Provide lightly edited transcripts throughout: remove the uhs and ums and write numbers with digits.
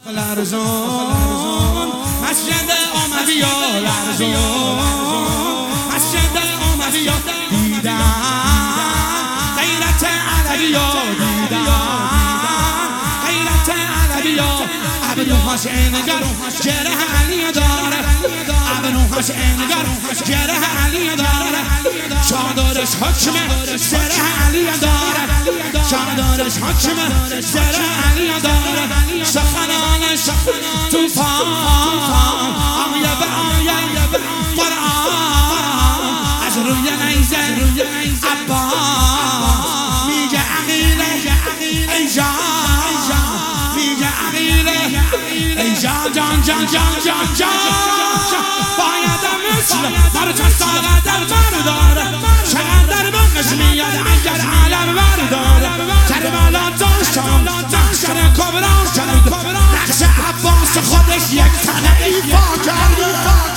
لرزون مسجد آمدیا لرزون مسجد آمدیا دیدم غیرت علویا دیدم غیرت علویا ابروهاش انگار جرح علی داره ابروهاش انگار جرح علی داره چادرش حکمه سر علی داره چادرش حکمه سر علی داره سخنانش توفان آیه به آیه قرآن از روی نیزه عباس میگه عقیله ای جان میگه عقیله ای جان بایدم مثل مرچه ساله در برداره چقدر بقش میاد اگر عالم برداره کربلا داشتم نقشر کبرا شد نقش عباس خودش یک تنه ایفا کرده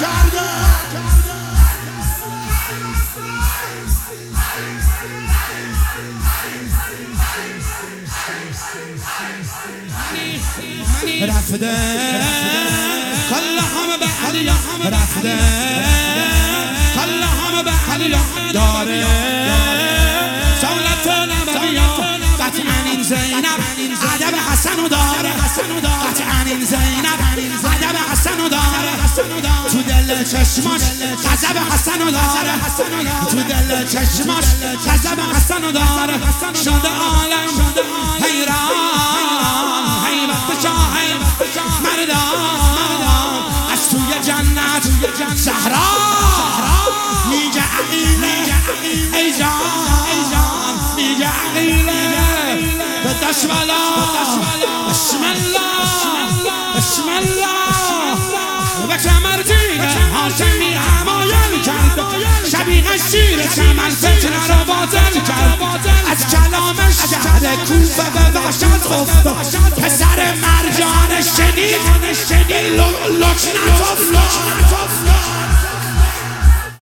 رفته كلهم بعليا رفته كلهم بعليا داره سولت نبویا قطعا این زینب ادب حسن داره قطعا این زینب ادب حسن داره تو دل چشماش غضب حسن داره تو دل چشماش غضب حسن داره شده عالم حیران حیبت شاه مردان از توی جنت زهرا میگه عقیله ای جان میگه عقیله به دشملا بسم الله و کمردینه هاشمی همایل کرد شبیه شیر چمن فتنه رو باطل کرد از کلامش شهر کوفه به وحشت افتاد پسر مرجان شنید لکنت افتاد